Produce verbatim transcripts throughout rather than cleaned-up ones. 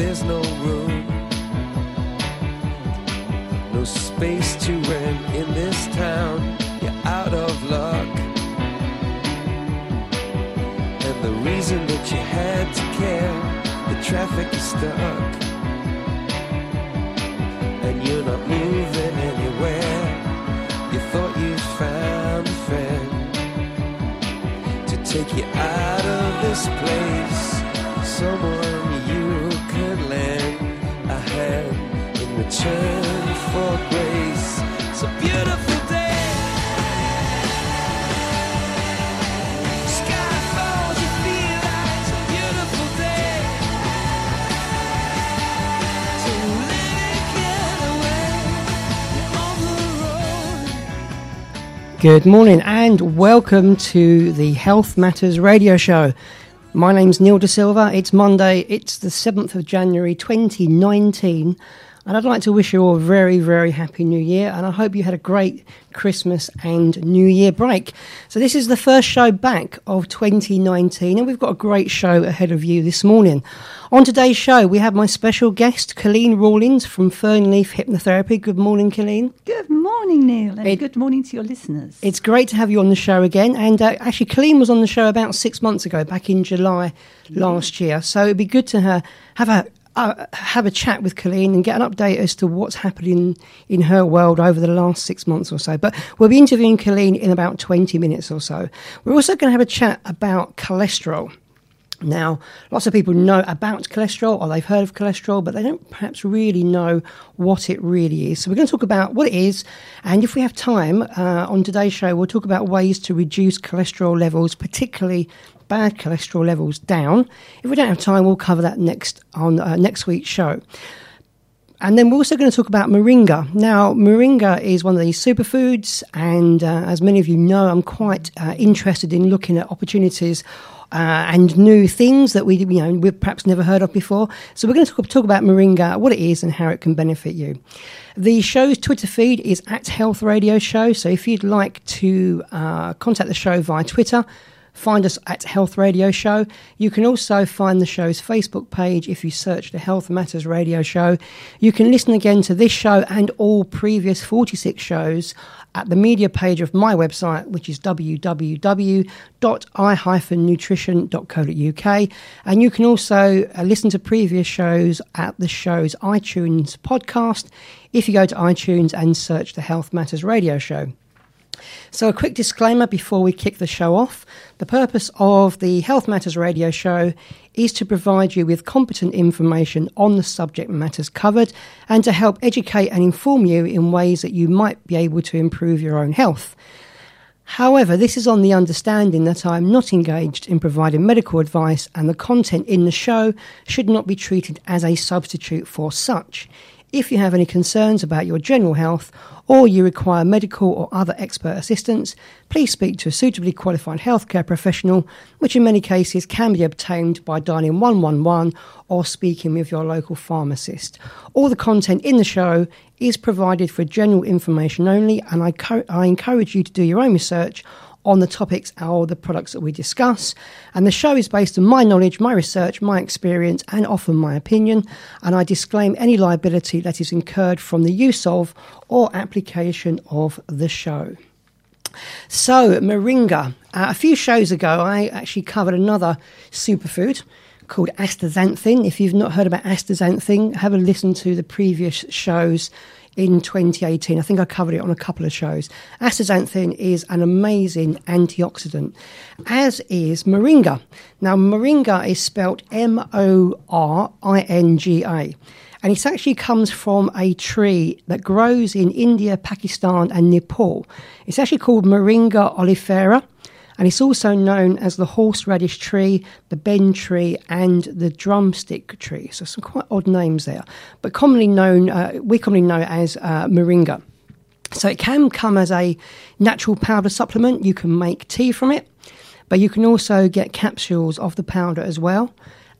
there's no room, no space to rent in this town. You're out of luck, and the reason that you had to care, the traffic is stuck, and you're not moving anywhere. You thought you found a friend to take you out of this place, someone you could lend a hand in return for grace. It's a beautiful day. Sky falls, you feel like it's a beautiful day. So let it get away on the road. Good morning and welcome to the Health Matters radio show. My name's Neil De Silva. It's Monday, it's the seventh of January twenty nineteen, and I'd like to wish you all a very, very happy new year, and I hope you had a great Christmas and New Year break. So this is the first show back of twenty nineteen, and we've got a great show ahead of you this morning. On today's show, we have my special guest, Colleen Rawlins from Fernleaf Hypnotherapy. Good morning, Colleen. Good morning, Neil, and It- good morning to your listeners. It's great to have you on the show again. And uh, actually, Colleen was on the show about six months ago, back in July last year. So it'd be good to uh, have a uh, have a chat with Colleen and get an update as to what's happening in her world over the last six months or so. But we'll be interviewing Colleen in about twenty minutes or so. We're also going to have a chat about cholesterol. Now, lots of people know about cholesterol, or they've heard of cholesterol, but they don't perhaps really know what it really is. So we're going to talk about what it is, and if we have time uh, on today's show, we'll talk about ways to reduce cholesterol levels, particularly bad cholesterol levels, down. If we don't have time, we'll cover that next on uh, next week's show. And then we're also going to talk about moringa. Now, moringa is one of these superfoods, and uh, as many of you know, I'm quite uh, interested in looking at opportunities uh, and new things that we, you know, we've perhaps never heard of before. So we're going to talk, talk about moringa, what it is, and how it can benefit you. The show's Twitter feed is at Health Radio Show. So if you'd like to uh, contact the show via Twitter, find us at Health Radio Show. You can also find the show's Facebook page if you search the Health Matters Radio Show. You can listen again to this show and all previous forty-six shows at the media page of my website, which is w w w dot i dash nutrition dot co dot u k. And you can also uh, listen to previous shows at the show's iTunes podcast if you go to iTunes and search the Health Matters Radio Show. So a quick disclaimer before we kick the show off. The purpose of the Health Matters Radio Show is to provide you with competent information on the subject matters covered and to help educate and inform you in ways that you might be able to improve your own health. However, this is on the understanding that I am not engaged in providing medical advice, and the content in the show should not be treated as a substitute for such. If you have any concerns about your general health or you require medical or other expert assistance, please speak to a suitably qualified healthcare professional, which in many cases can be obtained by dialing one one one or speaking with your local pharmacist. All the content in the show is provided for general information only, and I, co- I encourage you to do your own research on the topics or the products that we discuss. And the show is based on my knowledge, my research, my experience, and often my opinion. And I disclaim any liability that is incurred from the use of or application of the show. So, moringa. Uh, a few shows ago, I actually covered another superfood called astaxanthin. If you've not heard about astaxanthin, have a listen to the previous shows in twenty eighteen. I think I covered it on a couple of shows. Astaxanthin is an amazing antioxidant, as is moringa. Now, moringa is spelt M O R I N G A, and it actually comes from a tree that grows in India, Pakistan, and Nepal. It's actually called Moringa oleifera, and it's also known as the horseradish tree, the bend tree, and the drumstick tree. So some quite odd names there, but commonly known, uh, we commonly know it as uh, moringa. So it can come as a natural powder supplement. You can make tea from it, but you can also get capsules of the powder as well.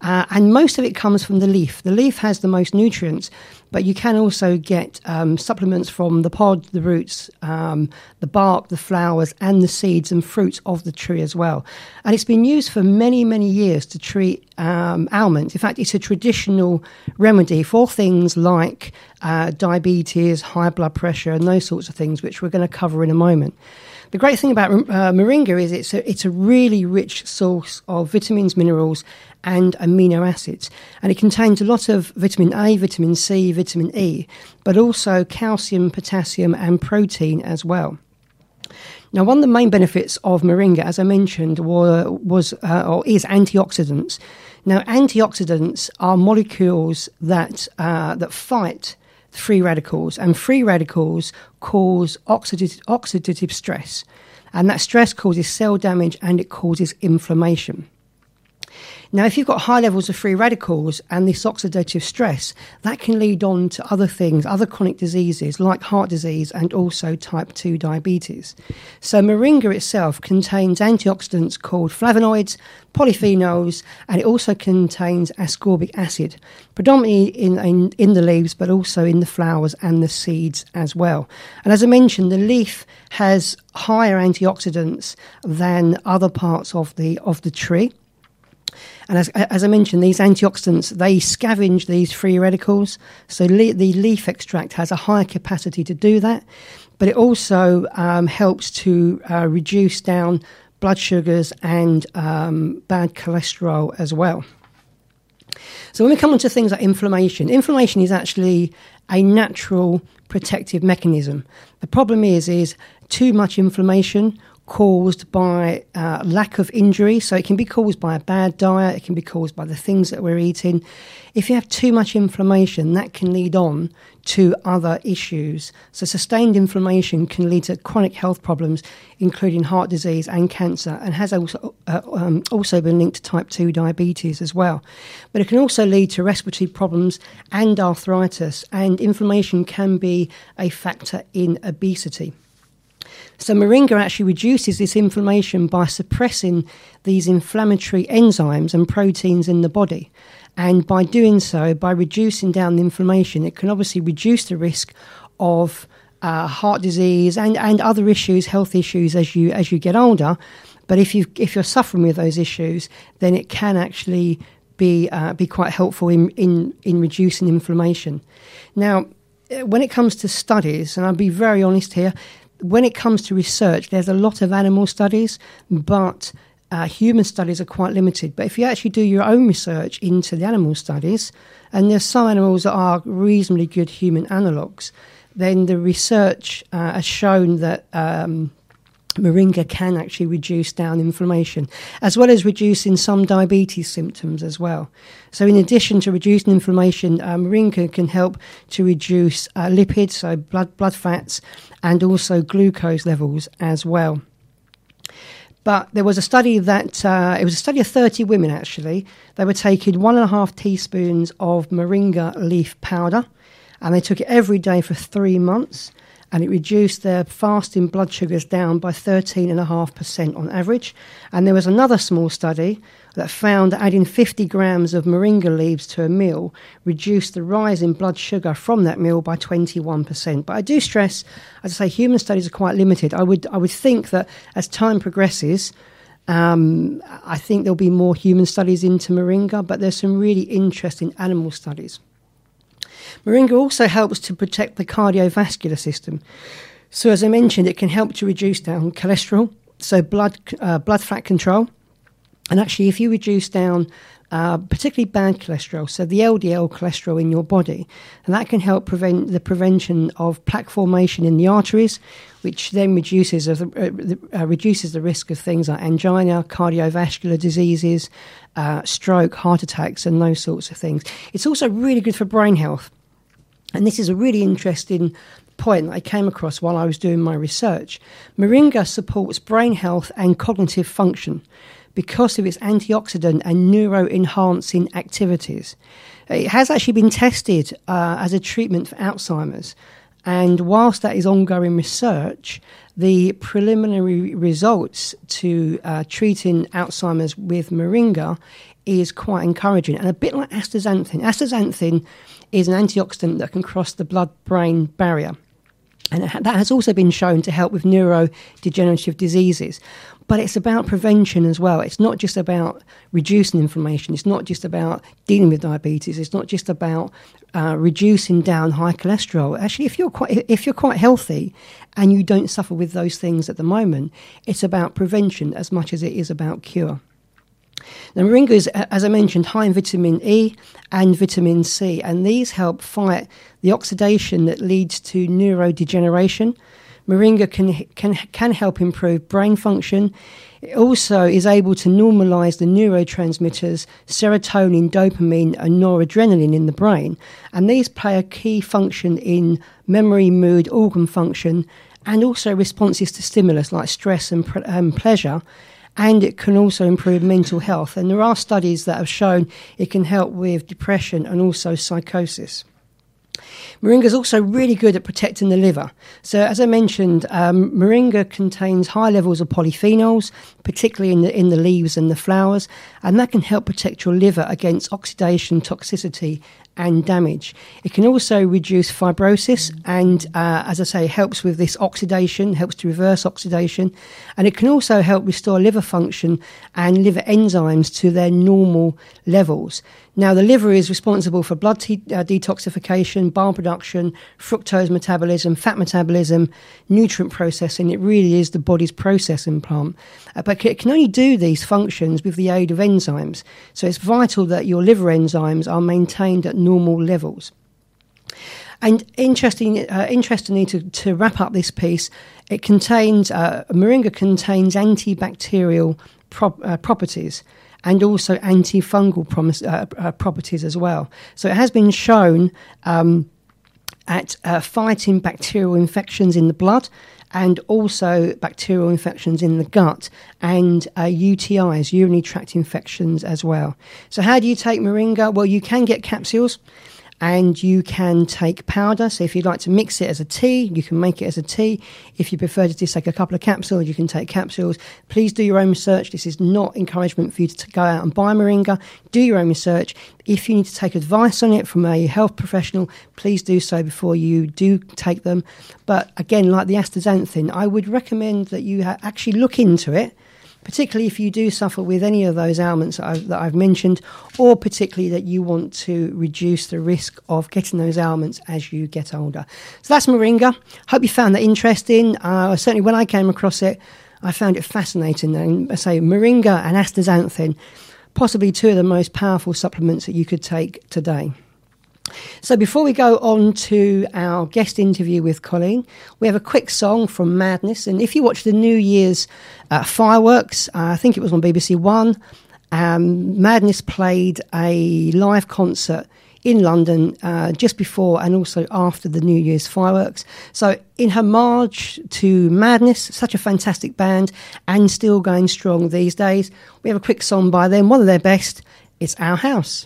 Uh, and most of it comes from the leaf. The leaf has the most nutrients, but you can also get um, supplements from the pod, the roots, um, the bark, the flowers, and the seeds and fruits of the tree as well. And it's been used for many, many years to treat um, ailments. In fact, it's a traditional remedy for things like uh, diabetes, high blood pressure, and those sorts of things, which we're going to cover in a moment. The great thing about uh, moringa is it's a, it's a really rich source of vitamins, minerals, and amino acids. And it contains a lot of vitamin A, vitamin C, vitamin E, but also calcium, potassium, and protein as well. Now, one of the main benefits of moringa, as I mentioned, was, was uh, or is antioxidants. Now, antioxidants are molecules that uh, that fight free radicals, and free radicals cause oxidative, oxidative stress, and that stress causes cell damage and it causes inflammation. Now, if you've got high levels of free radicals and this oxidative stress, that can lead on to other things, other chronic diseases like heart disease and also type two diabetes. So moringa itself contains antioxidants called flavonoids, polyphenols, and it also contains ascorbic acid, predominantly in, in, in the leaves, but also in the flowers and the seeds as well. And as I mentioned, the leaf has higher antioxidants than other parts of the of the tree. And as, as I mentioned, these antioxidants, they scavenge these free radicals. So le- the leaf extract has a higher capacity to do that. But it also um, helps to uh, reduce down blood sugars and um, bad cholesterol as well. So when we come on to things like inflammation, inflammation is actually a natural protective mechanism. The problem is, is too much inflammation caused by uh, lack of injury. So it can be caused by a bad diet, it can be caused by the things that we're eating. If you have too much inflammation, that can lead on to other issues. So sustained inflammation can lead to chronic health problems, including heart disease and cancer, and has also, uh, um, also been linked to type two diabetes as well. But it can also lead to respiratory problems and arthritis, and inflammation can be a factor in obesity. So moringa actually reduces this inflammation by suppressing these inflammatory enzymes and proteins in the body. And by doing so, by reducing down the inflammation, it can obviously reduce the risk of uh, heart disease and, and other issues, health issues as you as you get older. But if you if you're suffering with those issues, then it can actually be uh, be quite helpful in, in, in reducing inflammation. Now, when it comes to studies, and I'll be very honest here, when it comes to research, there's a lot of animal studies, but uh, human studies are quite limited. But if you actually do your own research into the animal studies, and there's some animals that are reasonably good human analogues, then the research uh, has shown that um, moringa can actually reduce down inflammation, as well as reducing some diabetes symptoms as well. So in addition to reducing inflammation, uh, moringa can help to reduce uh, lipids, so blood blood fats, and also glucose levels as well. But there was a study that, uh, it was a study of thirty women actually. They were taking one and a half teaspoons of moringa leaf powder, and they took it every day for three months. And it reduced their fasting blood sugars down by thirteen point five percent on average. And there was another small study that found that adding fifty grams of moringa leaves to a meal reduced the rise in blood sugar from that meal by twenty-one percent. But I do stress, as I say, human studies are quite limited. I would I would think that as time progresses, um, I think there'll be more human studies into moringa, but there's some really interesting animal studies. Moringa also helps to protect the cardiovascular system. So as I mentioned, it can help to reduce down cholesterol, so blood uh, blood fat control. And actually, if you reduce down uh, particularly bad cholesterol, so the L D L cholesterol in your body, and that can help prevent the prevention of plaque formation in the arteries, which then reduces uh, uh, reduces the risk of things like angina, cardiovascular diseases, uh, stroke, heart attacks, and those sorts of things. It's also really good for brain health. And this is a really interesting point that I came across while I was doing my research. Moringa supports brain health and cognitive function because of its antioxidant and neuro-enhancing activities. It has actually been tested uh, as a treatment for Alzheimer's. And whilst that is ongoing research, the preliminary results to uh, treating Alzheimer's with moringa is quite encouraging, and a bit like astaxanthin. Astaxanthin is an antioxidant that can cross the blood-brain barrier, and that has also been shown to help with neurodegenerative diseases. But it's about prevention as well. It's not just about reducing inflammation. It's not just about dealing with diabetes. It's not just about uh, reducing down high cholesterol. Actually, if you're quite if you're quite healthy and you don't suffer with those things at the moment, it's about prevention as much as it is about cure. Now, moringa is, as I mentioned, high in vitamin E and vitamin C, and these help fight the oxidation that leads to neurodegeneration. Moringa can can can help improve brain function. It also is able to normalise the neurotransmitters serotonin, dopamine and noradrenaline in the brain, and these play a key function in memory, mood, organ function, and also responses to stimulus like stress and pre- um, pleasure. And it can also improve mental health. And there are studies that have shown it can help with depression and also psychosis. Moringa is also really good at protecting the liver. So, as I mentioned, um, moringa contains high levels of polyphenols, particularly in the in the leaves and the flowers, and that can help protect your liver against oxidation, toxicity, and damage. It can also reduce fibrosis, and uh, as I say, helps with this oxidation, helps to reverse oxidation, and it can also help restore liver function and liver enzymes to their normal levels. Now, the liver is responsible for blood te- uh, detoxification, bile production, fructose metabolism, fat metabolism, nutrient processing. It really is the body's processing plant. Uh, but it can only do these functions with the aid of enzymes. So it's vital that your liver enzymes are maintained at normal levels. And interesting, uh, interestingly, to, to wrap up this piece, it contains, uh, moringa contains antibacterial pro- uh, properties, and also antifungal promise, uh, uh, properties as well. So it has been shown um, at uh, fighting bacterial infections in the blood, and also bacterial infections in the gut, and uh, U T Is, urinary tract infections as well. So how do you take moringa? Well, you can get capsules, and you can take powder. So if you'd like to mix it as a tea, you can make it as a tea. If you prefer to just take a couple of capsules, you can take capsules. Please do your own research. This is not encouragement for you to go out and buy moringa. Do your own research. If you need to take advice on it from a health professional, please do so before you do take them. But again, like the astaxanthin, I would recommend that you ha- actually look into it, particularly if you do suffer with any of those ailments that I've, that I've mentioned, or particularly that you want to reduce the risk of getting those ailments as you get older. So that's moringa. Hope you found that interesting. Uh, certainly when I came across it, I found it fascinating. And I say moringa and astaxanthin, possibly two of the most powerful supplements that you could take today. So before we go on to our guest interview with Colleen, we have a quick song from Madness. And if you watch the New Year's uh, fireworks, uh, I think it was on B B C One, um, Madness played a live concert in London uh, just before and also after the New Year's fireworks. So in homage to Madness, such a fantastic band and still going strong these days, we have a quick song by them, one of their best. It's Our House.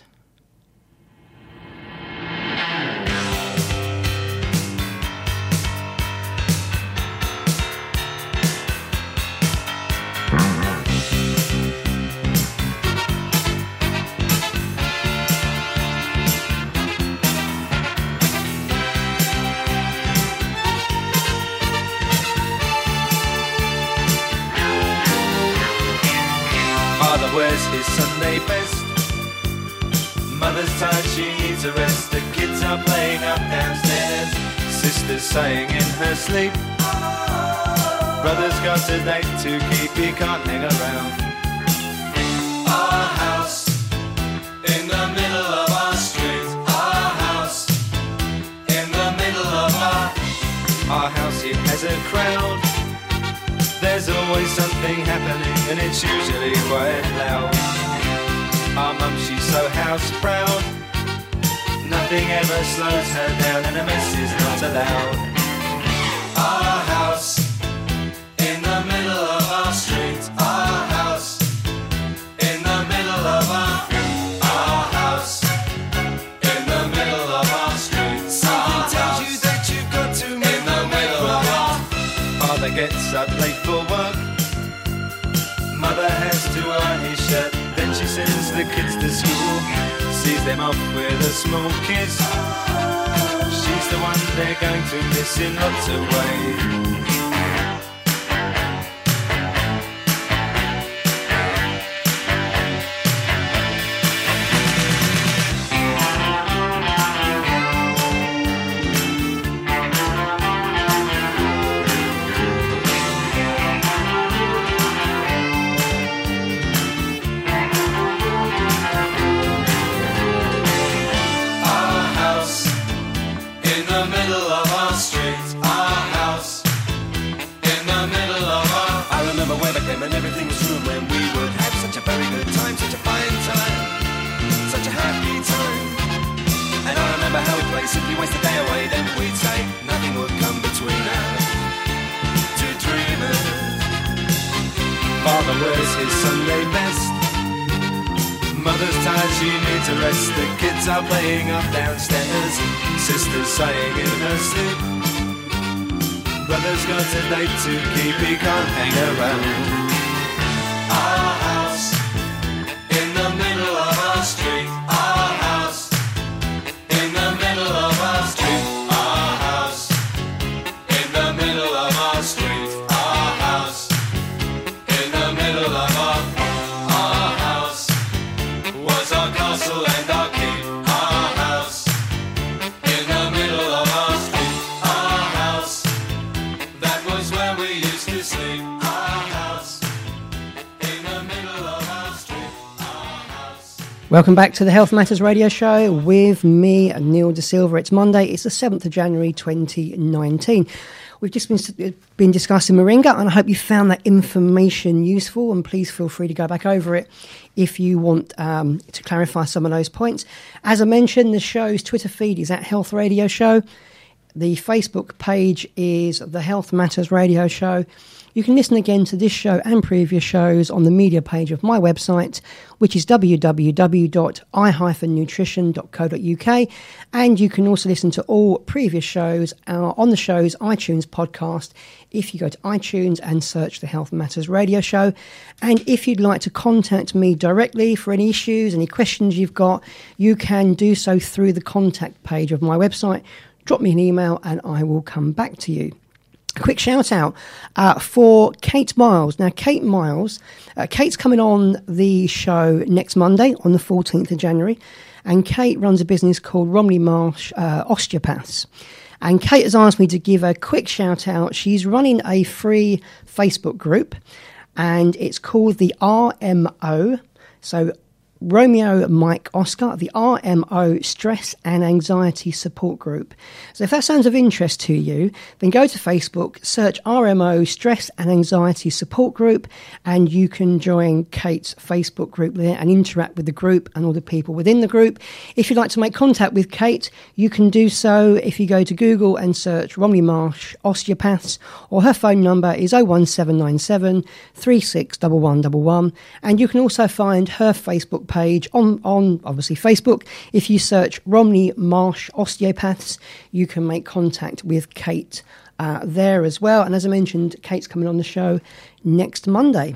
Wears his Sunday best. Mother's tired, she needs a rest. The kids are playing up downstairs. Sister's sighing in her sleep. Brother's got a date to keep, he can't hang around. Our house in the middle of our street. Our house in the middle of our Our house, it has a crowd. There's always something happening and it's usually quite loud. Our mum, she's so house proud. Nothing ever slows her down and a mess is not allowed. Our house in the middle of our street. Our house in the middle of our Our house in the middle of our street. Something tells you that you've got to in the middle of our Father gets up late for work. Mother has to iron his shirt. Then she says, the kids to school, sees them off with a small kiss. She's the one they're going to miss in lots of ways. And everything was true when we would have such a very good time, such a fine time, such a happy time. And I remember how we'd play, simply waste the day away, then we'd say nothing would come between us, two dreamers. Father wears his Sunday best, mother's tired, she needs a rest. The kids are playing up downstairs, sister's sighing in her sleep. Brother's got a date to keep, he can't hang around. Our house in the middle of our street. Our house in the middle of our street. Our house in the middle of our street. Our house in the middle of our our house was our castle and our keep. Our house in the middle of our street. Our house, that was where we used to sleep. Our house in the middle of our street. Our house. Welcome back to the Health Matters Radio Show with me, Neil De Silva. It's Monday, it's the seventh of January twenty nineteen. We've just been, been discussing Moringa, and I hope you found that information useful, and please feel free to go back over it if you want um, to clarify some of those points. As I mentioned, the show's Twitter feed is at Health Radio Show. The Facebook page is the Health Matters Radio Show. You can listen again to this show and previous shows on the media page of my website, which is w w w dot i dash nutrition dot co dot u k. And you can also listen to all previous shows uh, on the show's iTunes podcast if you go to iTunes and search the Health Matters Radio Show. And if you'd like to contact me directly for any issues, any questions you've got, you can do so through the contact page of my website. Drop me an email and I will come back to you. A quick shout out uh, for Kate Miles. Now, Kate Miles, uh, Kate's coming on the show next Monday on the fourteenth of January. And Kate runs a business called Romney Marsh uh, Osteopaths. And Kate has asked me to give a quick shout out. She's running a free Facebook group and it's called the R M O. So Romeo Mike Oscar, the R M O Stress and Anxiety Support Group. So if that sounds of interest to you, then go to Facebook, search R M O Stress and Anxiety Support Group, and you can join Kate's Facebook group there and interact with the group and all the people within the group. If you'd like to make contact with Kate, you can do so if you go to Google and search Romney Marsh Osteopaths, or her phone number is oh one seven nine seven, three six one one one one, and you can also find her Facebook page on, on obviously Facebook. If you search Romney Marsh Osteopaths, you can make contact with Kate uh, there as well. And as I mentioned, Kate's coming on the show next Monday.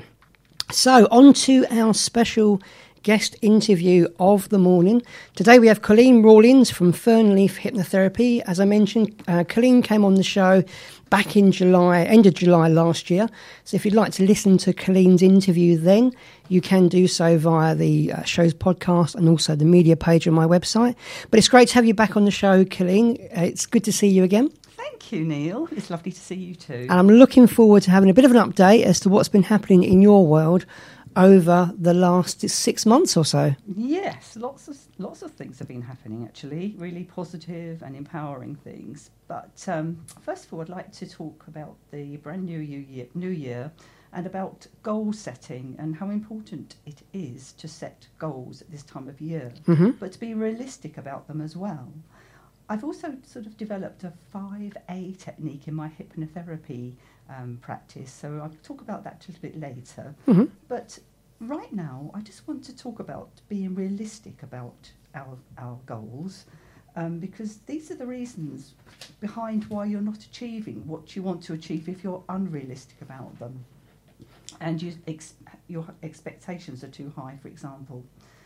So on to our special guest interview of the morning. Today we have Colleen Rawlins from Fernleaf Hypnotherapy. As I mentioned, uh, Colleen came on the show back in July, end of July last year. So if you'd like to listen to Colleen's interview then, you can do so via the uh, show's podcast and also the media page on my website. But it's great to have you back on the show, Colleen. Uh, it's good to see you again. Thank you, Neil. It's lovely to see you too. And I'm looking forward to having a bit of an update as to what's been happening in your world over the last six months or so. Yes, lots of lots of things have been happening, actually, really positive and empowering things. But um, first of all, I'd like to talk about the brand new year, new year and about goal setting and how important it is to set goals at this time of year, Mm-hmm. but to be realistic about them as well. I've also sort of developed a five A technique in my hypnotherapy um, practice, so I'll talk about that a little bit later. Mm-hmm. But right now, I just want to talk about being realistic about our our goals, um, because these are the reasons behind why you're not achieving what you want to achieve if you're unrealistic about them, and you ex- your expectations are too high, for example.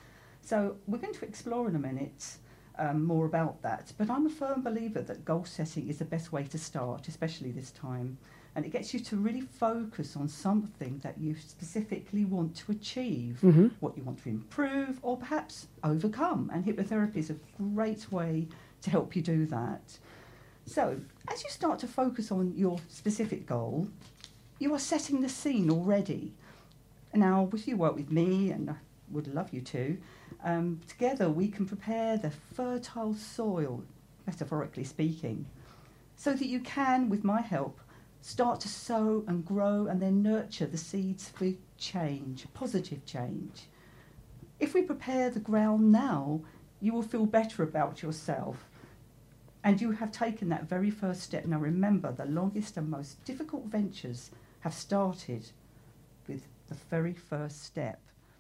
So we're going to explore in a minute um, more about that. But I'm a firm believer that goal setting is the best way to start, especially this time. And it gets you to really focus on something that you specifically want to achieve, Mm-hmm. what you want to improve or perhaps overcome. And hypnotherapy is a great way to help you do that. So as you start to focus on your specific goal, you are setting the scene already. Now, if you work with me, and I would love you to, um, together we can prepare the fertile soil, metaphorically speaking, so that you can, with my help, start to sow and grow and then nurture the seeds for change, positive change. If we prepare the ground now, you will feel better about yourself. And you have taken that very first step. Now remember, the longest and most difficult ventures have started with the very first step.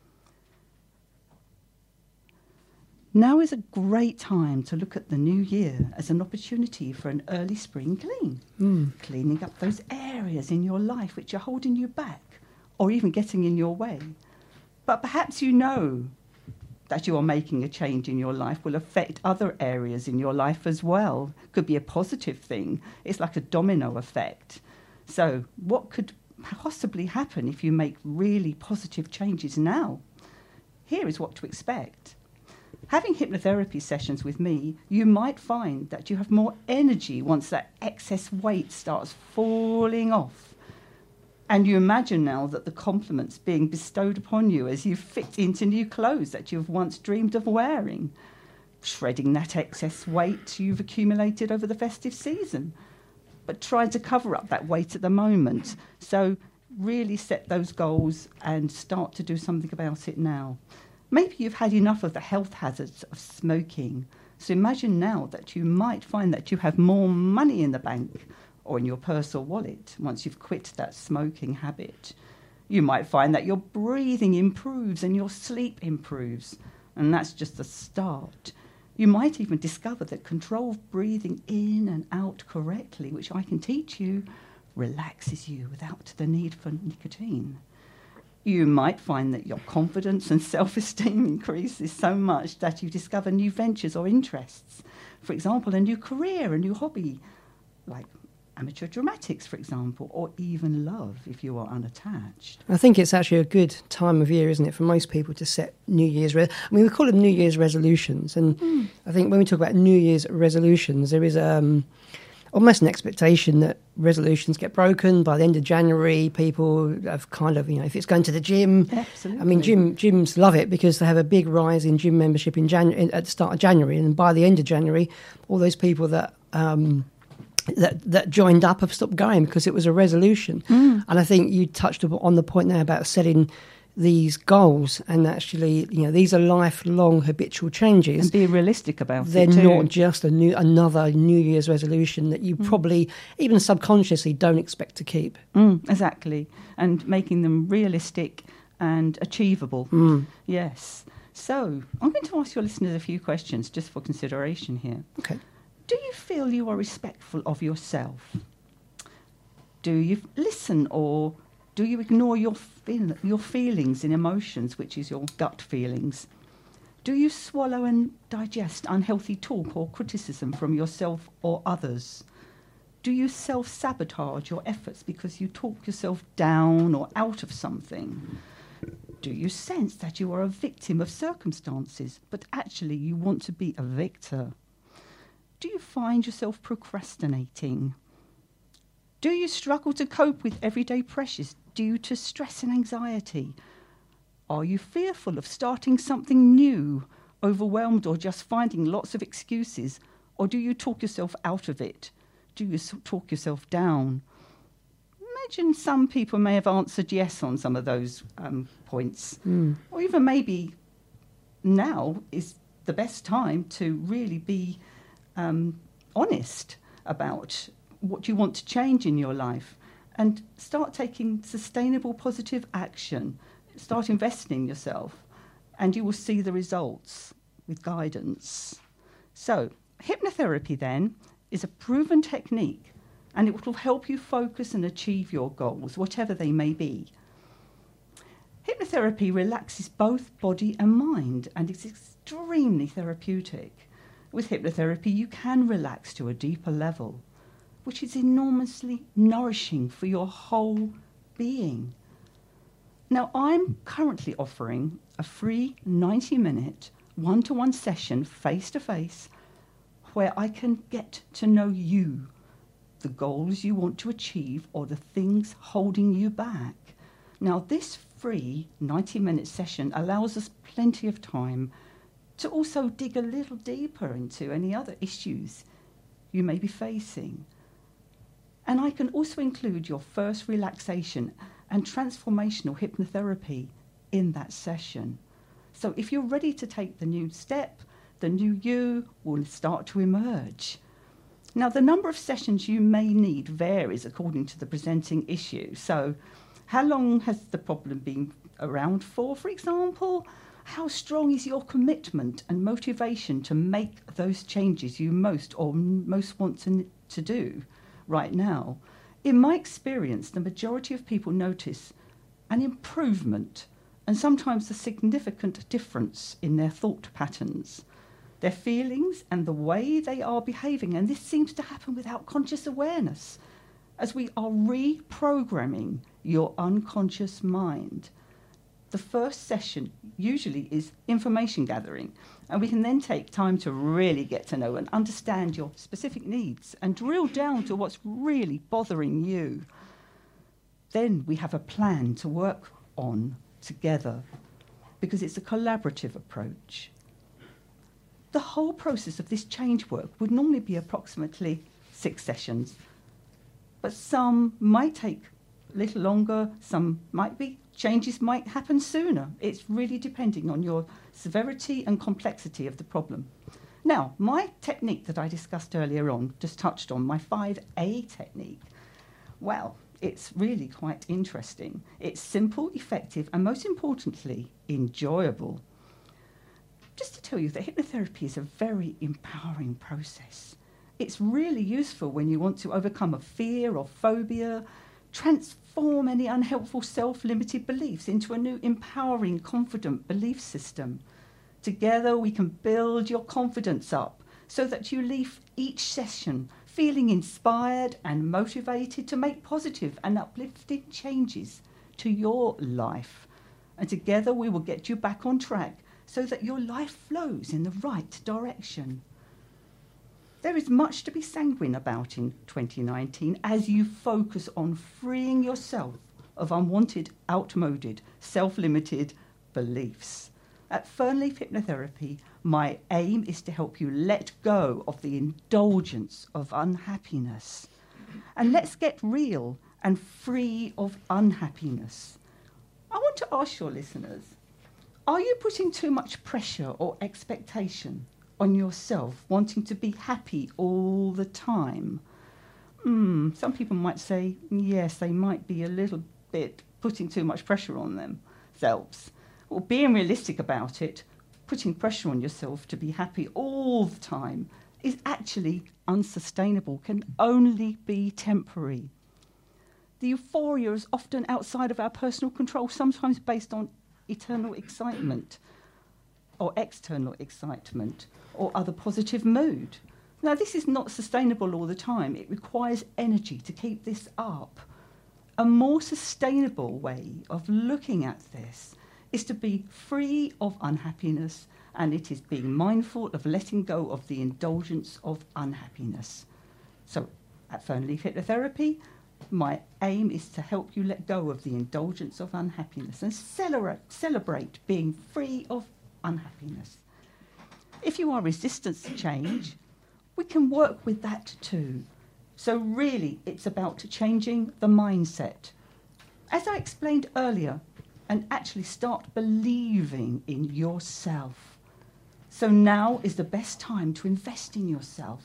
Now is a great time to look at the new year as an opportunity for an early spring clean. Mm. Cleaning up those areas in your life which are holding you back or even getting in your way. But perhaps you know that you are making a change in your life will affect other areas in your life as well. Could be a positive thing. It's like a domino effect. So what could possibly happen if you make really positive changes now? Here is what to expect. Having hypnotherapy sessions with me, you might find that you have more energy once that excess weight starts falling off. And you imagine now that the compliments being bestowed upon you as you fit into new clothes that you've once dreamed of wearing, shredding that excess weight you've accumulated over the festive season, but try to cover up that weight at the moment. So really set those goals and start to do something about it now. Maybe you've had enough of the health hazards of smoking. So imagine now that you might find that you have more money in the bank or in your purse or wallet once you've quit that smoking habit. You might find that your breathing improves and your sleep improves, and that's just the start. You might even discover that control of breathing in and out correctly, which I can teach you, relaxes you without the need for nicotine. You might find that your confidence and self-esteem increases so much that you discover new ventures or interests. For example, a new career, a new hobby, like amateur dramatics, for example, or even love if you are unattached. I think it's actually a good time of year, isn't it, for most people to set New Year's... Re- I mean, we call them New Year's resolutions, and mm. I think when we talk about New Year's resolutions, there is um, almost an expectation that resolutions get broken by the end of January. People have kind of, you know, if it's going to the gym... Absolutely. I mean, gym gyms love it because they have a big rise in gym membership in Janu- at the start of January, and by the end of January, all those people that... Um, That, that joined up have stopped going because it was a resolution. Mm. And I think you touched on the point there about setting these goals, and actually, you know, these are lifelong habitual changes. And be realistic about They're it too. not just a new another New Year's resolution that you mm. probably, even subconsciously, don't expect to keep. Mm, exactly. And making them realistic and achievable. Mm. Yes. So I'm going to ask your listeners a few questions just for consideration here. Okay. Do you feel you are respectful of yourself? Do you listen, or do you ignore your feel, your feelings and emotions, which is your gut feelings? Do you swallow and digest unhealthy talk or criticism from yourself or others? Do you self-sabotage your efforts because you talk yourself down or out of something? Do you sense that you are a victim of circumstances, but actually you want to be a victor? Do you find yourself procrastinating? Do you struggle to cope with everyday pressures due to stress and anxiety? Are you fearful of starting something new, overwhelmed, or just finding lots of excuses? Or do you talk yourself out of it? Do you talk yourself down? Imagine some people may have answered yes on some of those um, points. Mm. Or even maybe now is the best time to really be Um, honest about what you want to change in your life, and start taking sustainable, positive action. Start investing in yourself, and you will see the results with guidance. So, hypnotherapy then is a proven technique, and it will help you focus and achieve your goals, whatever they may be. Hypnotherapy relaxes both body and mind and is extremely therapeutic. With hypnotherapy, you can relax to a deeper level, which is enormously nourishing for your whole being. Now, I'm currently offering a free ninety-minute one-to-one session face-to-face where I can get to know you, the goals you want to achieve or the things holding you back. Now, this free ninety-minute session allows us plenty of time to also dig a little deeper into any other issues you may be facing. And I can also include your first relaxation and transformational hypnotherapy in that session. So if you're ready to take the new step, the new you will start to emerge. Now, the number of sessions you may need varies according to the presenting issue. So how long has the problem been around for, for example? How strong is your commitment and motivation to make those changes you most or most want to, to do right now? In my experience, the majority of people notice an improvement and sometimes a significant difference in their thought patterns, their feelings and the way they are behaving. And this seems to happen without conscious awareness, as we are reprogramming your unconscious mind. The first session usually is information gathering, and we can then take time to really get to know and understand your specific needs and drill down to what's really bothering you. Then we have a plan to work on together, because it's a collaborative approach. The whole process of this change work would normally be approximately six sessions, but some might take a little longer, some might be, changes might happen sooner. It's really depending on your severity and complexity of the problem. Now, my technique that I discussed earlier on, just touched on, my five A technique, well, it's really quite interesting. It's simple, effective, and most importantly, enjoyable. Just to tell you that hypnotherapy is a very empowering process. It's really useful when you want to overcome a fear or phobia, transform any unhelpful self-limited beliefs into a new empowering, confident belief system. Together we can build your confidence up so that you leave each session feeling inspired and motivated to make positive and uplifting changes to your life. And together we will get you back on track so that your life flows in the right direction. There is much to be sanguine about in twenty nineteen as you focus on freeing yourself of unwanted, outmoded, self-limited beliefs. At Fernleaf Hypnotherapy, my aim is to help you let go of the indulgence of unhappiness. And let's get real and free of unhappiness. I want to ask your listeners, are you putting too much pressure or expectation on yourself, wanting to be happy all the time? Hmm, some people might say, yes, they might be a little bit putting too much pressure on themselves. Well, being realistic about it, putting pressure on yourself to be happy all the time is actually unsustainable, can only be temporary. The euphoria is often outside of our personal control, sometimes based on eternal excitement or external excitement or other positive mood. Now, this is not sustainable all the time. It requires energy to keep this up. A more sustainable way of looking at this is to be free of unhappiness, and it is being mindful of letting go of the indulgence of unhappiness. So, at Fernleaf Hypnotherapy, my aim is to help you let go of the indulgence of unhappiness and celebrate, celebrate being free of unhappiness. If you are resistant to change, we can work with that too. So really, it's about changing the mindset. As I explained earlier, and actually start believing in yourself. So now is the best time to invest in yourself.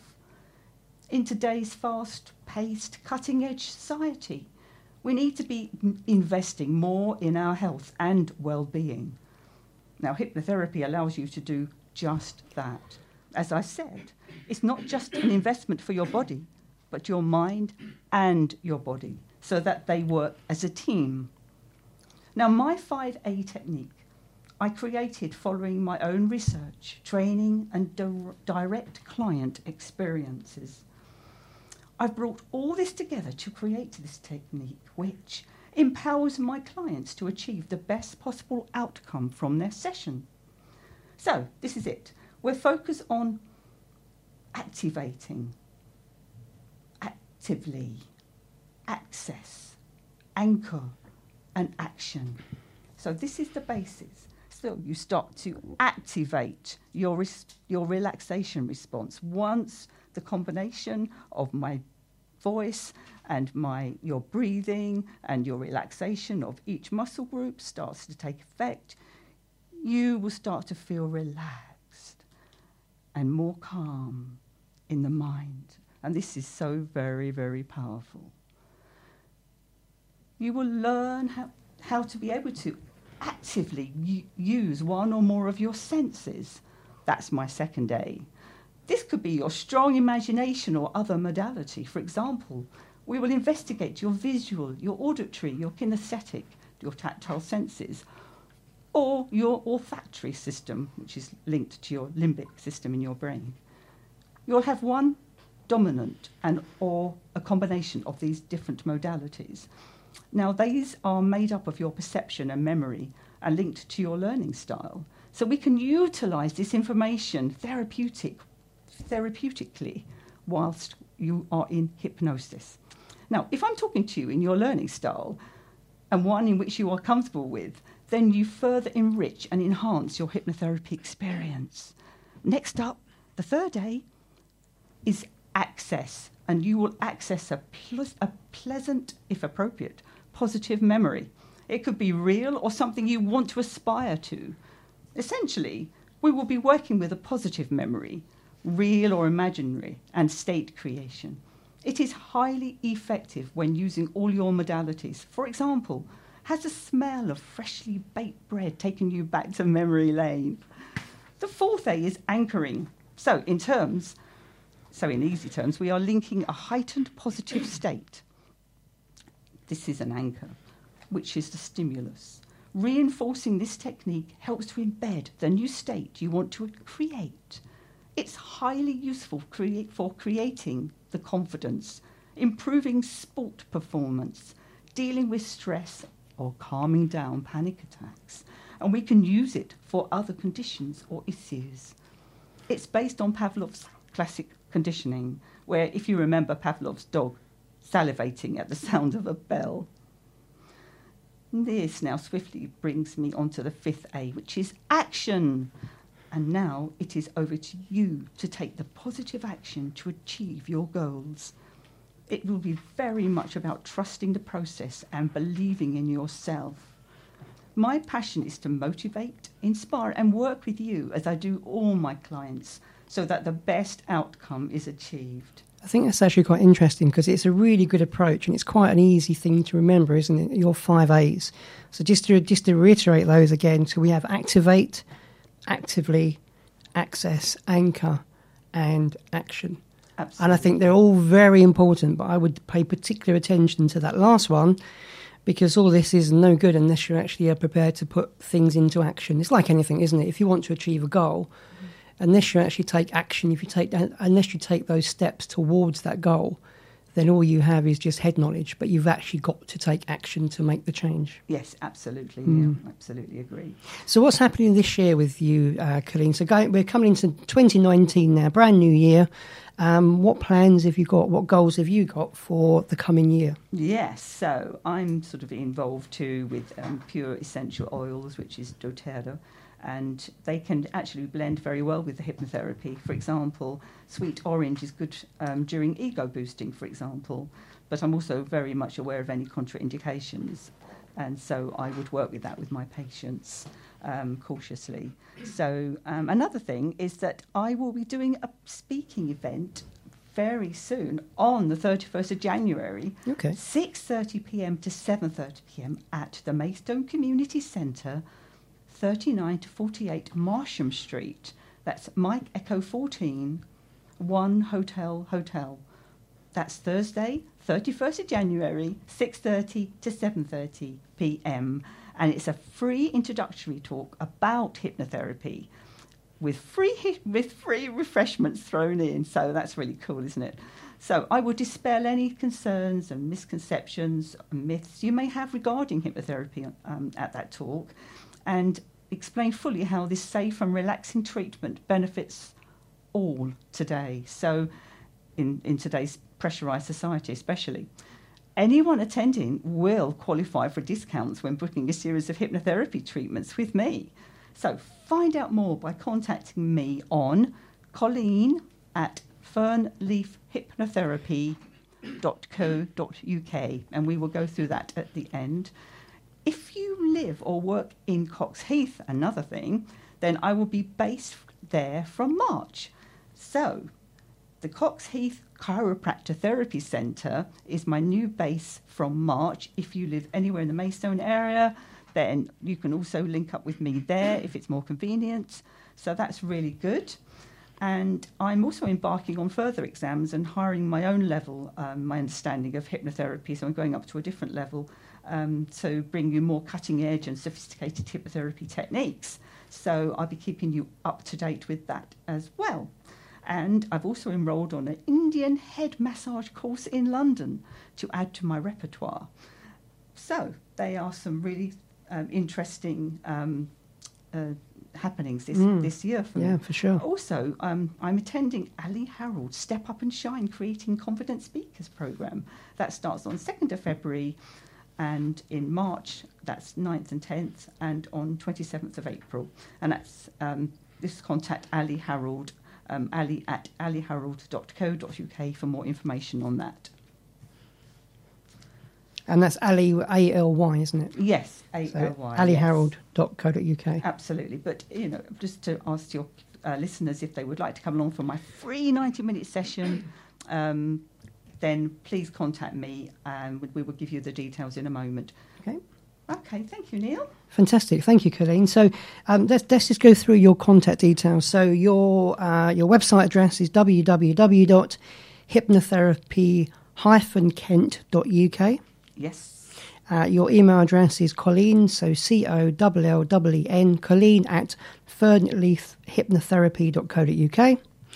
In today's fast-paced, cutting-edge society, we need to be investing more in our health and well-being. Now, hypnotherapy allows you to do just that. As I said, it's not just an investment for your body, but your mind and your body, so that they work as a team. Now, my five A technique I created following my own research, training and di- direct client experiences. I've brought all this together to create this technique which empowers my clients to achieve the best possible outcome from their session. So, this is it. We're focused on activating, actively, access, anchor, and action. So this is the basis. So you start to activate your res- your relaxation response once the combination of my voice and my your breathing and your relaxation of each muscle group starts to take effect. You will start to feel relaxed and more calm in the mind. And this is so very, very powerful. You will learn how, how to be able to actively u- use one or more of your senses. That's my second A. This could be your strong imagination or other modality. For example, we will investigate your visual, your auditory, your kinesthetic, your tactile senses, or your olfactory system, which is linked to your limbic system in your brain. You'll have one dominant and or a combination of these different modalities. Now, these are made up of your perception and memory and linked to your learning style. So we can utilize this information therapeutic, therapeutically whilst you are in hypnosis. Now, if I'm talking to you in your learning style and one in which you are comfortable with, then you further enrich and enhance your hypnotherapy experience. Next up, the third A is access, and you will access a, ple- a pleasant, if appropriate, positive memory. It could be real or something you want to aspire to. Essentially, we will be working with a positive memory, real or imaginary, and state creation. It is highly effective when using all your modalities. For example, has the smell of freshly baked bread taken you back to memory lane? The fourth A is anchoring. So in terms, so in easy terms, we are linking a heightened positive state. This is an anchor, which is the stimulus. Reinforcing this technique helps to embed the new state you want to create. It's highly useful create for creating the confidence, improving sport performance, dealing with stress, or calming down panic attacks. And we can use it for other conditions or issues. It's based on Pavlov's classic conditioning, where, if you remember Pavlov's dog salivating at the sound of a bell. This now swiftly brings me on to the fifth A, which is action. And now it is over to you to take the positive action to achieve your goals. It will be very much about trusting the process and believing in yourself. My passion is to motivate, inspire, and work with you as I do all my clients so that the best outcome is achieved. I think that's actually quite interesting because it's a really good approach and it's quite an easy thing to remember, isn't it? Your five A's. So just to just to reiterate those again, so we have activate, actively, access, anchor, and action. Absolutely. And I think they're all very important, but I would pay particular attention to that last one because all this is no good unless you actually are prepared to put things into action. It's like anything, isn't it? If you want to achieve a goal, mm-hmm. unless you actually take action, if you take unless you take those steps towards that goal, then all you have is just head knowledge, but you've actually got to take action to make the change. Yes, absolutely, Mm. Neil. Absolutely agree. So what's happening this year with you, uh, Colleen? So going, we're coming into twenty nineteen now, brand new year. Um, what plans have you got? What goals have you got for the coming year? Yes, so I'm sort of involved too with um, pure essential oils, which is doTERRA, and they can actually blend very well with the hypnotherapy. For example, sweet orange is good um, during ego boosting, for example, but I'm also very much aware of any contraindications, and so I would work with that with my patients um, cautiously. So um, another thing is that I will be doing a speaking event very soon on the thirty-first of January, Okay. six thirty p.m. to seven thirty p.m. at the Maidstone Community Centre, thirty-nine to forty-eight Marsham Street. That's Mike Echo fourteen, one Hotel Hotel. That's Thursday, thirty-first of January, six thirty to seven thirty p.m. And it's a free introductory talk about hypnotherapy with free hi- with free refreshments thrown in. So that's really cool, isn't it? So I will dispel any concerns and misconceptions and myths you may have regarding hypnotherapy um, at that talk, and explain fully how this safe and relaxing treatment benefits all today. So in, in today's pressurised society especially. Anyone attending will qualify for discounts when booking a series of hypnotherapy treatments with me. So find out more by contacting me on Colleen at fernleaf hypnotherapy dot co dot uk, and we will go through that at the end. If you live or work in Cox Heath, another thing, then I will be based there from March. So the Cox Heath Chiropractor Therapy Centre is my new base from March. If you live anywhere in the Maidstone area, then you can also link up with me there if it's more convenient. So that's really good. And I'm also embarking on further exams and hiring my own level, um, my understanding of hypnotherapy. So I'm going up to a different level um, to bring you more cutting edge and sophisticated hypnotherapy techniques. So I'll be keeping you up to date with that as well. And I've also enrolled on an Indian head massage course in London to add to my repertoire. So they are some really um, interesting um, uh, happenings this, Mm. this year for Yeah, me. for sure. Also, um, I'm attending Ali Harold's Step Up and Shine Creating Confident Speakers programme. That starts on second of February, and in March, that's ninth and tenth, and on twenty-seventh of April. And that's, um, this contact Ali Harold, um, Ali at ali harold dot co dot uk for more information on that. And that's Ali, A L Y, isn't it? Yes, A L Y. ali yes. harold dot co dot uk. Absolutely. But, you know, just to ask your uh, listeners if they would like to come along for my free ninety-minute session, um, then please contact me and we will give you the details in a moment. Okay. Okay, thank you, Neil. Fantastic. Thank you, Colleen. So um, let's, let's just go through your contact details. So your uh, your website address is w w w dot hypnotherapy dash kent dot u k. Yes. Uh, your email address is Colleen, so C O L L E E N, Colleen at fernleaf hypnotherapy dot co dot uk. Yes.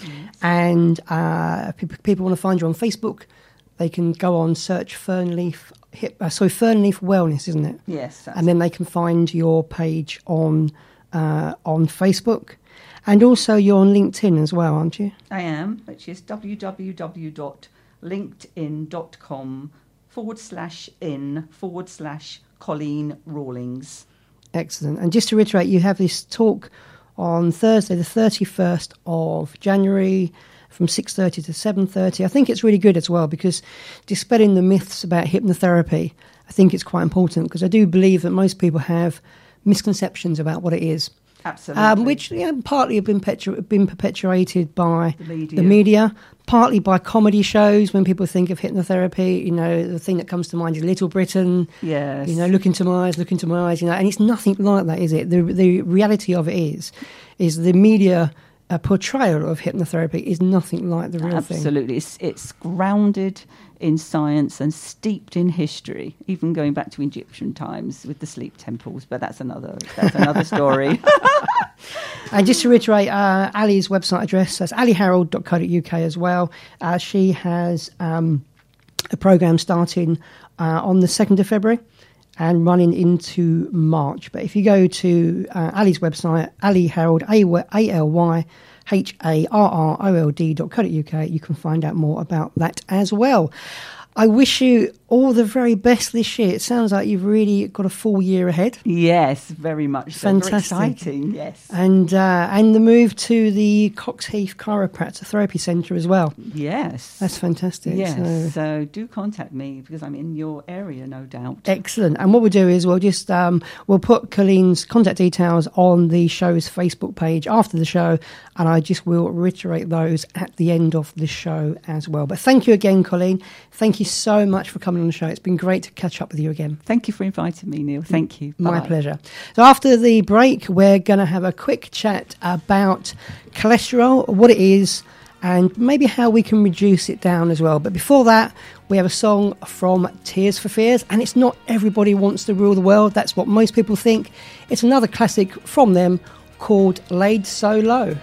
And uh, if people, people want to find you on Facebook, they can go on, search Fernleaf, hip, uh, sorry, Fernleaf Wellness, isn't it? Yes. And then they can find your page on uh, on Facebook. And also you're on LinkedIn as well, aren't you? I am, which is w w w dot linkedin dot com forward slash in forward slash Colleen Rawlings. Excellent. And just to reiterate, you have this talk on Thursday, the thirty-first of January, from six thirty to seven thirty. I think it's really good as well, because dispelling the myths about hypnotherapy, I think it's quite important, because I do believe that most people have misconceptions about what it is. Absolutely. Um, which you know, partly have been, petu- been perpetuated by The media. the media, partly by comedy shows. When people think of hypnotherapy, you know, the thing that comes to mind is Little Britain. Yes. You know, look into my eyes, look into my eyes. You know, and it's nothing like that, is it? The the reality of it is, is the media uh, portrayal of hypnotherapy is nothing like the real thing. Absolutely. It's, it's grounded in science and steeped in history, even going back to Egyptian times with the sleep temples. But that's another that's another story. And just to reiterate, uh, Ali's website address, that's ali harold dot co dot uk as well. Uh, she has um, a programme starting uh, on the second of February and running into March. But if you go to uh, Ali's website, Ali Harold, A L Y H A R R O L D dot co dot uk, you can find out more about that as well. I wish you all the very best this year. It sounds like you've really got a full year ahead. Yes, very much so. Fantastic. Very exciting, yes. And uh, and the move to the Cox Heath Chiropractor Therapy Centre as well. Yes. That's fantastic. Yes, So, so do contact me because I'm in your area, no doubt. excellent. And what we'll do is we'll just um, we'll put Colleen's contact details on the show's Facebook page after the show, and I just will reiterate those at the end of the show as well. But thank you again, Colleen. Thank you so much for coming on the show. It's been great to catch up with you again. Thank you for inviting me, Neil. Thank you. My Bye-bye. pleasure. So after the break, we're going to have a quick chat about cholesterol, what it is, and maybe how we can reduce it down as well. But before that, we have a song from Tears for Fears, and it's not Everybody Wants to Rule the World. That's what most people think. It's another classic from them called Laid So Low.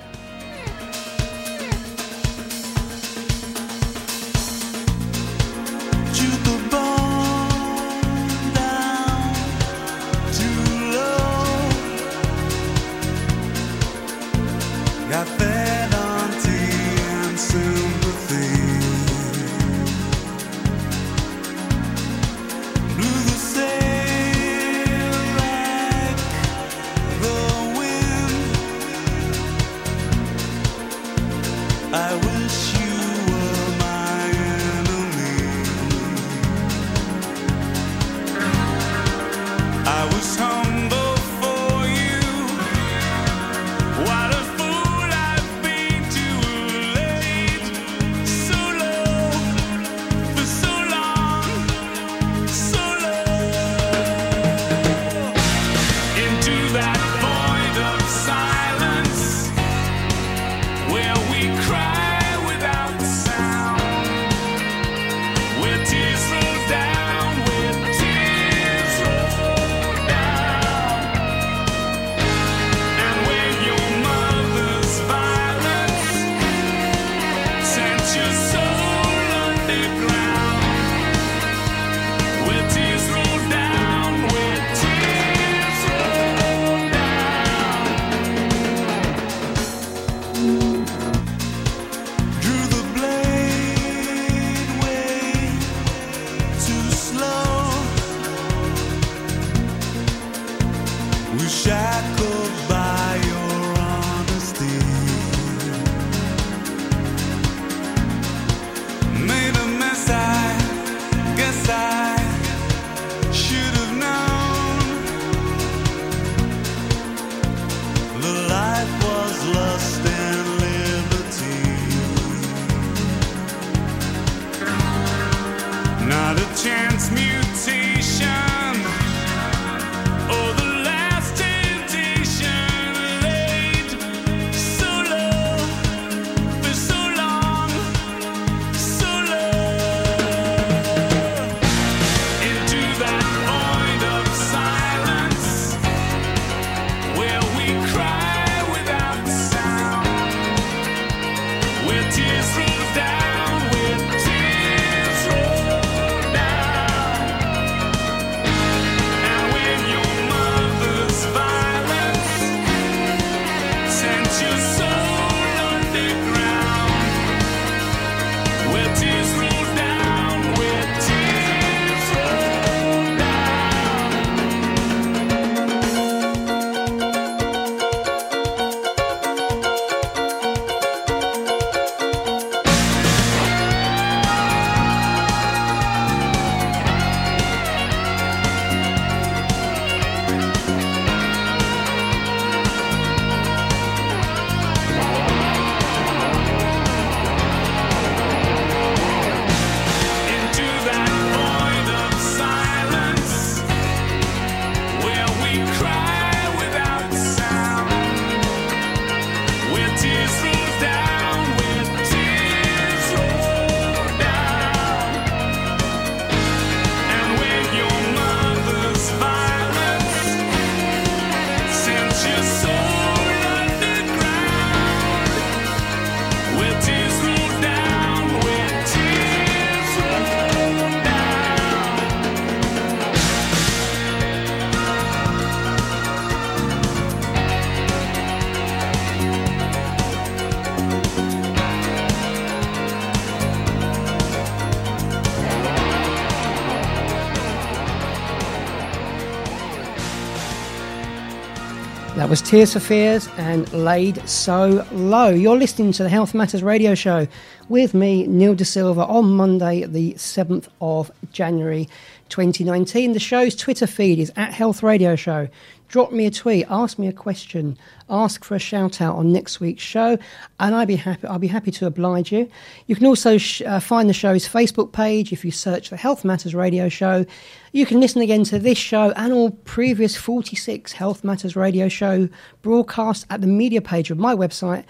That was Tears for Fears and Laid So Low. You're listening to the Health Matters radio show with me, Neil De Silva, on Monday, the seventh of January twenty nineteen. The show's Twitter feed is at Health Radio Show. Drop me a tweet, ask me a question, ask for a shout out on next week's show, and I'd be happy. I'll be happy to oblige you. You can also sh- uh, find the show's Facebook page if you search for Health Matters Radio Show. You can listen again to this show and all previous forty-six Health Matters Radio Show broadcasts at the media page of my website,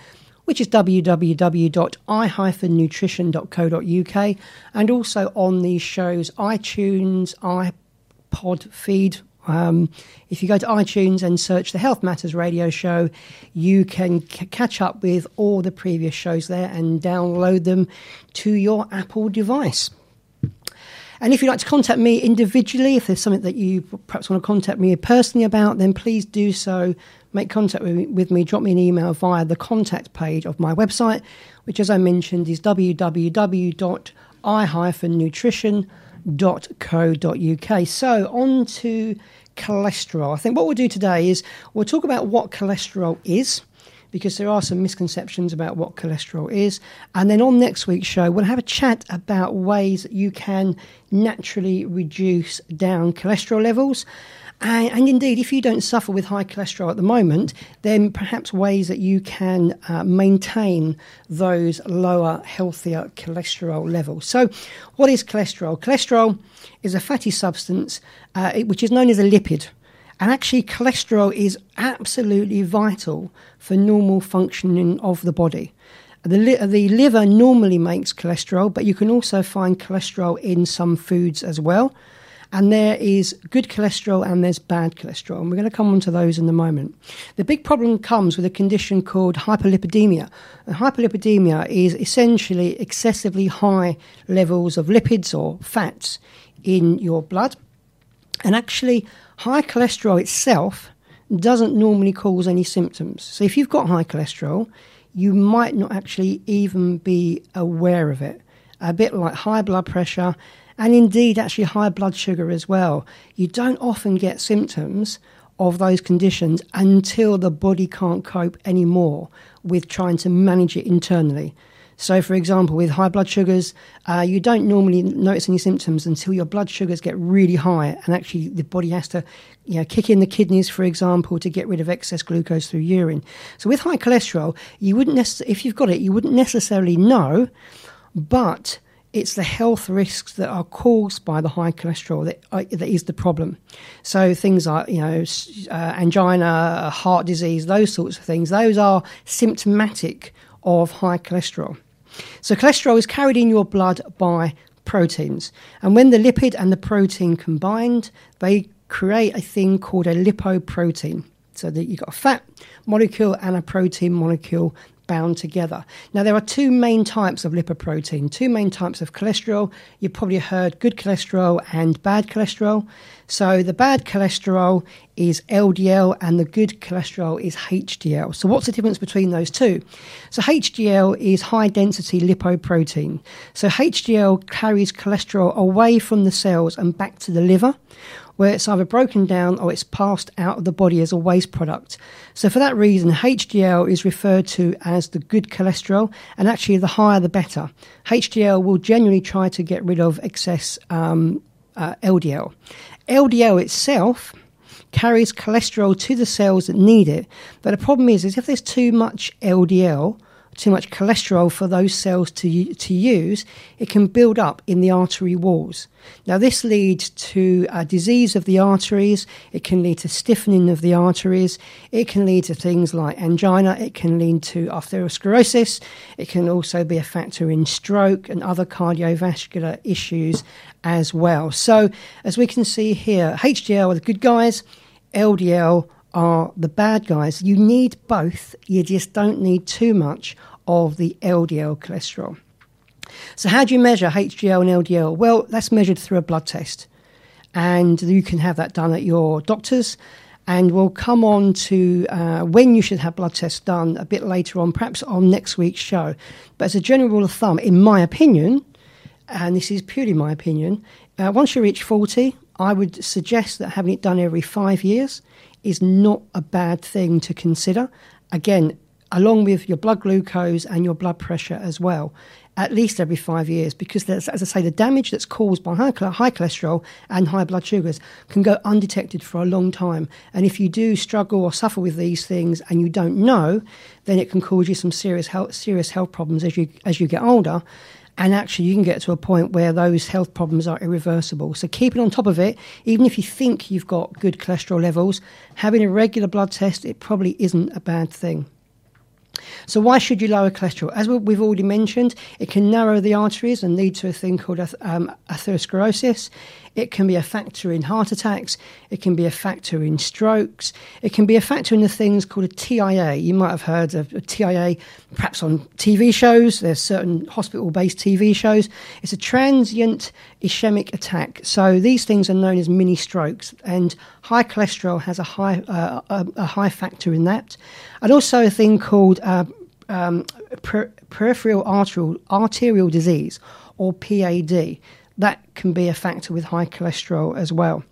which is w w w dot i dash nutrition dot co dot u k, and also on the show's iTunes, iPod feed. Um, if you go to iTunes and search the Health Matters Radio Show, you can c- catch up with all the previous shows there and download them to your Apple device. And if you'd like to contact me individually, if there's something that you perhaps want to contact me personally about, then please do so. Make contact with me, with me, drop me an email via the contact page of my website, which, as I mentioned, is w w w dot i dash nutrition dot co dot u k. So on to cholesterol. I think what we'll do today is we'll talk about what cholesterol is, because there are some misconceptions about what cholesterol is. And then on next week's show, we'll have a chat about ways that you can naturally reduce down cholesterol levels. And, and indeed, if you don't suffer with high cholesterol at the moment, then perhaps ways that you can uh, maintain those lower, healthier cholesterol levels. So what is cholesterol? Cholesterol is a fatty substance uh, which is known as a lipid. And actually, cholesterol is absolutely vital for normal functioning of the body. The, li- the liver normally makes cholesterol, but you can also find cholesterol in some foods as well. And there is good cholesterol and there's bad cholesterol. And we're going to come on to those in a moment. The big problem comes with a condition called hyperlipidemia. And hyperlipidemia is essentially excessively high levels of lipids or fats in your blood. And actually, high cholesterol itself doesn't normally cause any symptoms. So if you've got high cholesterol, you might not actually even be aware of it. A bit like high blood pressure, and indeed actually high blood sugar as well. You don't often get symptoms of those conditions until the body can't cope anymore with trying to manage it internally. So, for example, with high blood sugars, uh, you don't normally notice any symptoms until your blood sugars get really high, and actually the body has to, you know, kick in the kidneys, for example, to get rid of excess glucose through urine. So with high cholesterol, you wouldn't necess- if you've got it, you wouldn't necessarily know, but it's the health risks that are caused by the high cholesterol that, uh, that is the problem. So things like, you know, uh, angina, heart disease, those sorts of things, those are symptomatic of high cholesterol. So cholesterol is carried in your blood by proteins. And when the lipid and the protein combined, they create a thing called a lipoprotein. So that you've got a fat molecule and a protein molecule bound together. Now, there are two main types of lipoprotein, two main types of cholesterol. You've probably heard good cholesterol and bad cholesterol. So the bad cholesterol is L D L and the good cholesterol is H D L. So what's the difference between those two? So H D L is high-density lipoprotein. So H D L carries cholesterol away from the cells and back to the liver, where it's either broken down or it's passed out of the body as a waste product. So for that reason, H D L is referred to as the good cholesterol, and actually the higher the better. H D L will generally try to get rid of excess um, uh, L D L. L D L itself carries cholesterol to the cells that need it, but the problem is, is if there's too much L D L, too much cholesterol for those cells to to use, it can build up in the artery walls. Now, this leads to a disease of the arteries. It can lead to stiffening of the arteries. It can lead to things like angina. It can lead to atherosclerosis. It can also be a factor in stroke and other cardiovascular issues as well. So, as we can see here, H D L are the good guys, L D L are the bad guys. You need both. You just don't need too much of the L D L cholesterol. So how do you measure H D L and L D L? Well, that's measured through a blood test. And you can have that done at your doctor's. And we'll come on to uh, when you should have blood tests done a bit later on, perhaps on next week's show. But as a general rule of thumb, in my opinion, and this is purely my opinion, uh, once you reach forty, I would suggest that having it done every five years is not a bad thing to consider. Again, along with your blood glucose and your blood pressure as well, at least every five years, because there's, as I say, the damage that's caused by high, high cholesterol and high blood sugars can go undetected for a long time. And if you do struggle or suffer with these things and you don't know, then it can cause you some serious health, serious health problems as you as you get older. And actually, you can get to a point where those health problems are irreversible. So keeping on top of it, even if you think you've got good cholesterol levels, having a regular blood test, it probably isn't a bad thing. So why should you lower cholesterol? As we- we've already mentioned, it can narrow the arteries and lead to a thing called ath- um, atherosclerosis. It can be a factor in heart attacks. It can be a factor in strokes. It can be a factor in the things called a T I A. You might have heard of a T I A perhaps on T V shows. There's certain hospital-based T V shows. It's a transient ischemic attack. So these things are known as mini strokes, and high cholesterol has a high uh, a, a high factor in that. And also a thing called uh, um, per- peripheral arterial arterial disease, or P A D. That can be a factor with high cholesterol as well.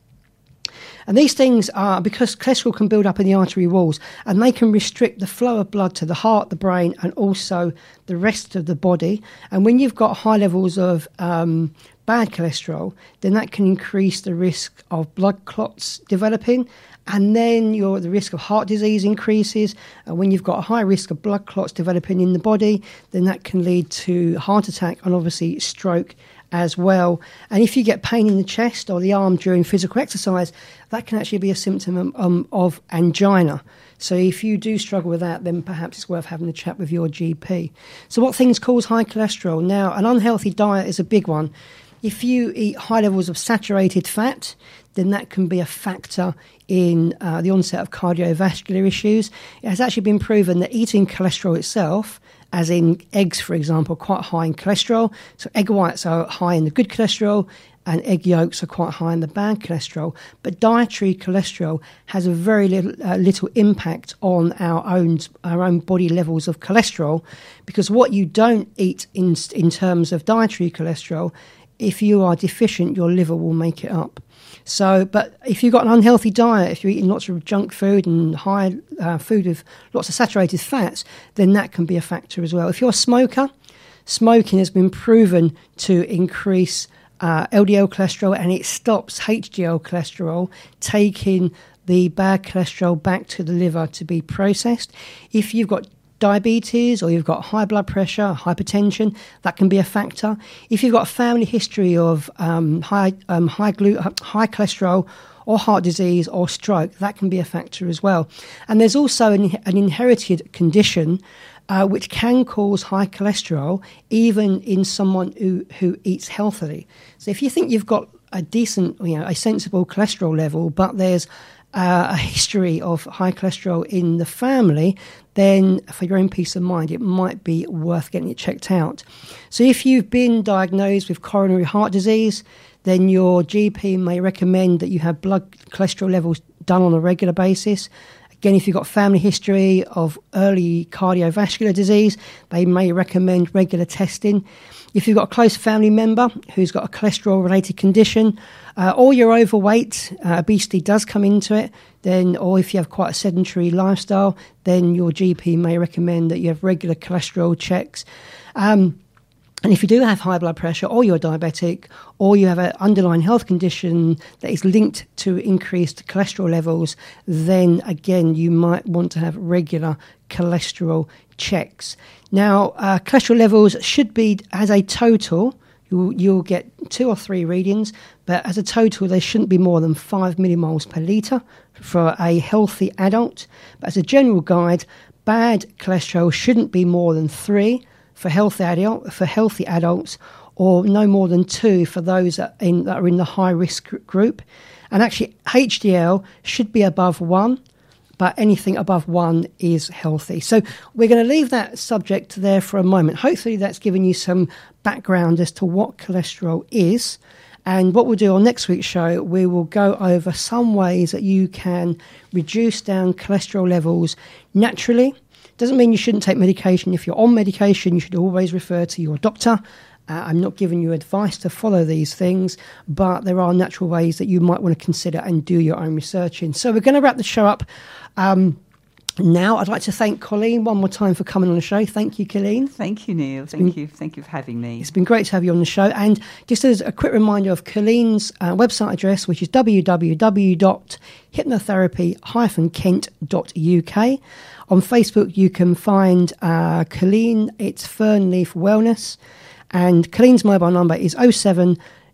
And these things are because cholesterol can build up in the artery walls, and they can restrict the flow of blood to the heart, the brain, and also the rest of the body. And when you've got high levels of um, bad cholesterol, then that can increase the risk of blood clots developing, and then your the risk of heart disease increases. And when you've got a high risk of blood clots developing in the body, then that can lead to heart attack and obviously stroke as well. And if you get pain in the chest or the arm during physical exercise, that can actually be a symptom um, of angina. So if you do struggle with that, then perhaps it's worth having a chat with your G P. So what things cause high cholesterol? Now, an unhealthy diet is a big one. If you eat high levels of saturated fat, then that can be a factor in uh, the onset of cardiovascular issues. It has actually been proven that eating cholesterol itself, as in eggs, for example, are quite high in cholesterol. So egg whites are high in the good cholesterol, and egg yolks are quite high in the bad cholesterol. But dietary cholesterol has a very little, uh, little impact on our own our own body levels of cholesterol, because what you don't eat in in terms of dietary cholesterol, if you are deficient, your liver will make it up. So, but if you've got an unhealthy diet, if you're eating lots of junk food and high uh, food with lots of saturated fats, then that can be a factor as well. If you're a smoker, smoking has been proven to increase uh, L D L cholesterol, and it stops H D L cholesterol taking the bad cholesterol back to the liver to be processed. If you've got diabetes or you've got high blood pressure, hypertension, that can be a factor. If you've got a family history of um, high um, high, glu- high cholesterol or heart disease or stroke, that can be a factor as well. And there's also an, an inherited condition uh, which can cause high cholesterol even in someone who, who eats healthily. So if you think you've got a decent, you know, a sensible cholesterol level, but there's Uh, a history of high cholesterol in the family, then for your own peace of mind, it might be worth getting it checked out. So if you've been diagnosed with coronary heart disease, then your G P may recommend that you have blood cholesterol levels done on a regular basis. Again, if you've got family history of early cardiovascular disease, they may recommend regular testing. If you've got a close family member who's got a cholesterol-related condition, uh, or you're overweight, uh, obesity does come into it, then, or if you have quite a sedentary lifestyle, then your G P may recommend that you have regular cholesterol checks. Um, And if you do have high blood pressure, or you're diabetic, or you have an underlying health condition that is linked to increased cholesterol levels, then again, you might want to have regular cholesterol checks. Now, uh, cholesterol levels should be, as a total, you'll, you'll get two or three readings, but as a total, they shouldn't be more than five millimoles per litre for a healthy adult. But as a general guide, bad cholesterol shouldn't be more than three for healthy adult, for healthy adults, or no more than two for those that, in, that are in the high risk group. And actually, H D L should be above one, but anything above one is healthy. So we're going to leave that subject there for a moment. Hopefully, that's given you some background as to what cholesterol is. And what we'll do on next week's show, we will go over some ways that you can reduce down cholesterol levels naturally. Doesn't mean you shouldn't take medication. If you're on medication, you should always refer to your doctor. Uh, I'm not giving you advice to follow these things, but there are natural ways that you might want to consider and do your own research in. So we're going to wrap the show up um, now. I'd like to thank Colleen one more time for coming on the show. Thank you, Colleen. Thank you, Neil. Thank been, you. Thank you for having me. It's been great to have you on the show. And just as a quick reminder of Colleen's uh, website address, which is w w w dot hypnotherapy dash kent dot u k. On Facebook, you can find uh, Colleen. It's Fernleaf Wellness. And Colleen's mobile number is oh seven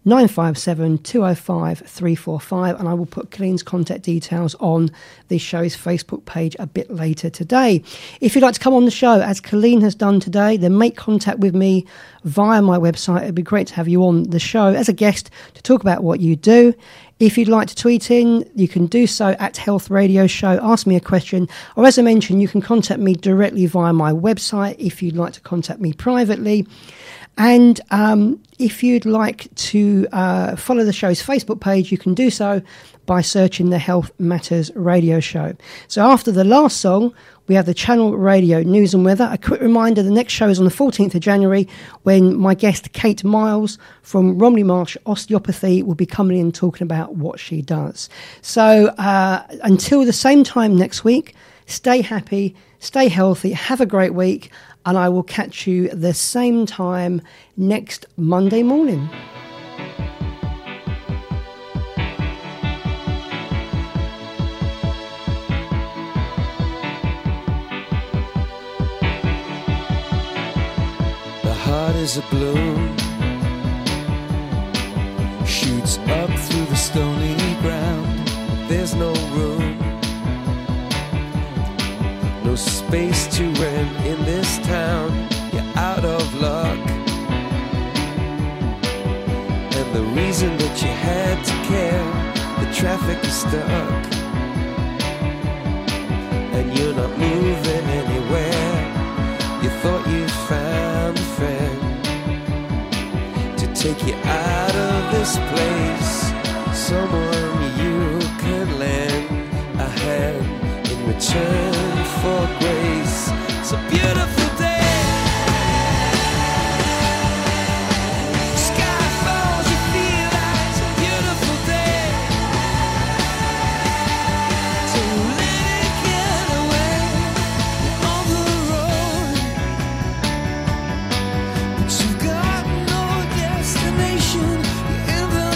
nine five seven, two oh five, three four five, and I will put Colene's contact details on the show's Facebook page a bit later today. If you'd like to come on the show, as Colene has done today, then make contact with me via my website. It'd be great to have you on the show as a guest to talk about what you do. If you'd like to tweet in, you can do so at Health Radio Show. Ask me a question. Or as I mentioned, you can contact me directly via my website if you'd like to contact me privately. And um, if you'd like to uh, follow the show's Facebook page, you can do so by searching the Health Matters Radio Show. So after the last song, we have the Channel Radio News and Weather. A quick reminder, the next show is on the fourteenth of January when my guest Kate Miles from Romney Marsh Osteopathy will be coming in talking about what she does. So uh, until the same time next week, stay happy, stay healthy, have a great week, and I will catch you the same time next Monday morning. The heart is a balloon, shoots up through the stony ground. There's no room, no space to rent in this town. You're out of luck, and the reason that you had to care, the traffic is stuck, and you're not moving anywhere. You thought you found a friend to take you out of this place, someone you can lend a hand in return for